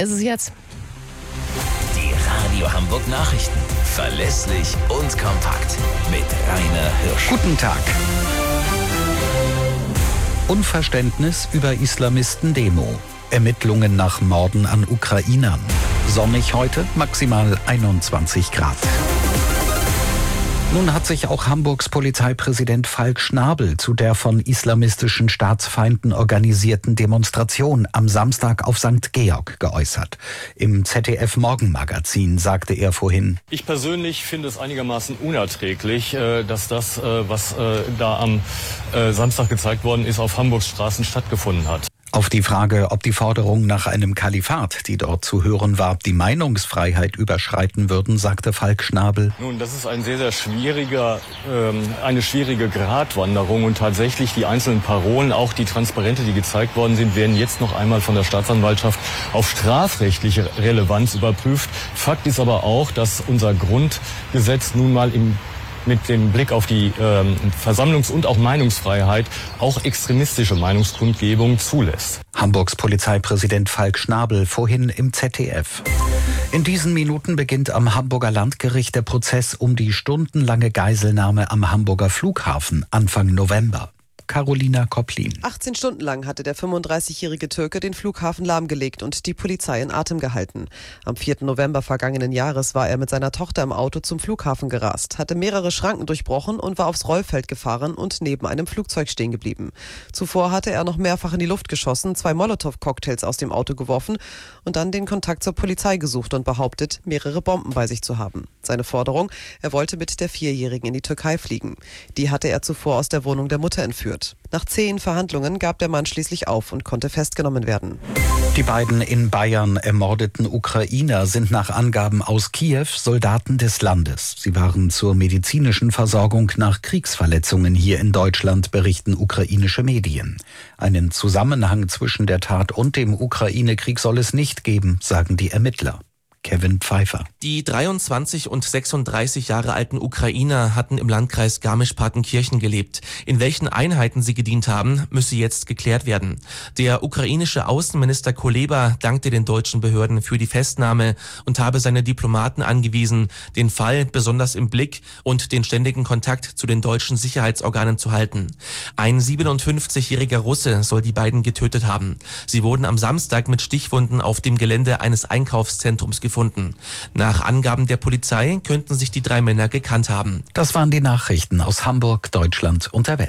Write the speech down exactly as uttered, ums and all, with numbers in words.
ist es jetzt. Die Radio Hamburg Nachrichten. Verlässlich und kompakt. Mit Rainer Hirsch. Guten Tag. Unverständnis über Islamisten-Demo. Ermittlungen nach Morden an Ukrainern. Sonnig heute, maximal einundzwanzig Grad. Nun hat sich auch Hamburgs Polizeipräsident Falk Schnabel zu der von islamistischen Staatsfeinden organisierten Demonstration am Samstag auf Sankt Georg geäußert. Im Z D F-Morgenmagazin sagte er vorhin: Ich persönlich finde es einigermaßen unerträglich, dass das, was da am Samstag gezeigt worden ist, auf Hamburgs Straßen stattgefunden hat. Auf die Frage, ob die Forderung nach einem Kalifat, die dort zu hören war, die Meinungsfreiheit überschreiten würden, sagte Falk Schnabel: Nun, das ist ein sehr, sehr schwieriger, ähm, eine schwierige Gratwanderung und tatsächlich die einzelnen Parolen, auch die Transparente, die gezeigt worden sind, werden jetzt noch einmal von der Staatsanwaltschaft auf strafrechtliche Relevanz überprüft. Fakt ist aber auch, dass unser Grundgesetz nun mal im mit dem Blick auf die ähm, Versammlungs- und auch Meinungsfreiheit auch extremistische Meinungskundgebung zulässt. Hamburgs Polizeipräsident Falk Schnabel vorhin im Z D F. In diesen Minuten beginnt am Hamburger Landgericht der Prozess um die stundenlange Geiselnahme am Hamburger Flughafen Anfang November. Carolina Koplin. achtzehn Stunden lang hatte der fünfunddreißigjährige Türke den Flughafen lahmgelegt und die Polizei in Atem gehalten. Am vierten November vergangenen Jahres war er mit seiner Tochter im Auto zum Flughafen gerast, hatte mehrere Schranken durchbrochen und war aufs Rollfeld gefahren und neben einem Flugzeug stehen geblieben. Zuvor hatte er noch mehrfach in die Luft geschossen, zwei Molotow-Cocktails aus dem Auto geworfen und dann den Kontakt zur Polizei gesucht und behauptet, mehrere Bomben bei sich zu haben. Seine Forderung: Er wollte mit der Vierjährigen in die Türkei fliegen. Die hatte er zuvor aus der Wohnung der Mutter entführt. Nach zehn Verhandlungen gab der Mann schließlich auf und konnte festgenommen werden. Die beiden in Bayern ermordeten Ukrainer sind nach Angaben aus Kiew Soldaten des Landes. Sie waren zur medizinischen Versorgung nach Kriegsverletzungen hier in Deutschland, berichten ukrainische Medien. Einen Zusammenhang zwischen der Tat und dem Ukraine-Krieg soll es nicht geben, sagen die Ermittler. Kevin Pfeiffer. Die dreiundzwanzig und sechsunddreißig Jahre alten Ukrainer hatten im Landkreis Garmisch-Partenkirchen gelebt. In welchen Einheiten sie gedient haben, müsse jetzt geklärt werden. Der ukrainische Außenminister Kuleba dankte den deutschen Behörden für die Festnahme und habe seine Diplomaten angewiesen, den Fall besonders im Blick und den ständigen Kontakt zu den deutschen Sicherheitsorganen zu halten. Ein siebenundfünfzigjähriger Russe soll die beiden getötet haben. Sie wurden am Samstag mit Stichwunden auf dem Gelände eines Einkaufszentrums gefunden. Nach Angaben der Polizei könnten sich die drei Männer gekannt haben. Das waren die Nachrichten aus Hamburg, Deutschland und der Welt.